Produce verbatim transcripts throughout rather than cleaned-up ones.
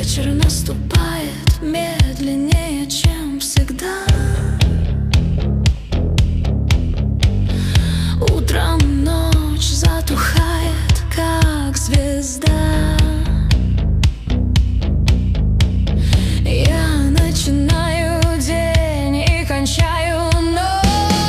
Вечер наступает медленнее, чем всегда. Утром ночь затухает, как звезда. Я начинаю день и кончаю ночь.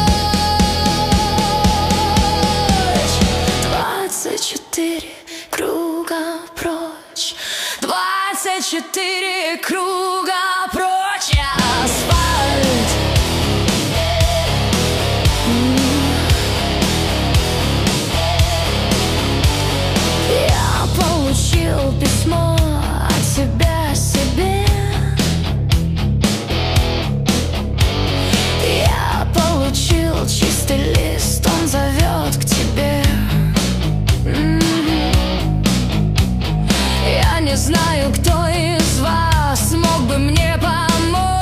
Двадцать четыре круга прочь, двадцать четыре круга прочь. Асфальт. Я получил письмо от тебя себе. Я получил чистый лист, он зовет к тебе. Я не знаю, кто из вас мог бы мне помочь.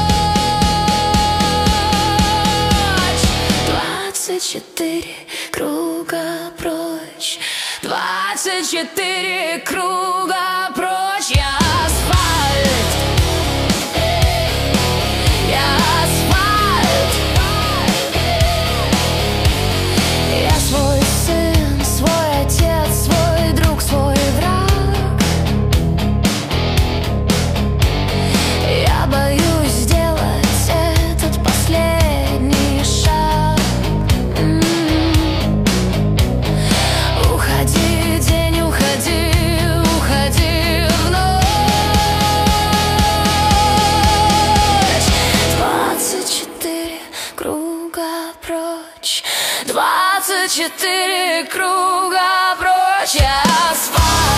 Двадцать четыре круга прочь, двадцать четыре круга прочь. Я асфальт. Я асфальт. Я свой сын, свой отец, свой друг, свой враг. Я боюсь сделать этот последний шаг. М-м-м. Уходи, день, уходи, уходи в ночь. Двадцать четыре круга прочь, двадцать четыре круга прочь. Я асфальт.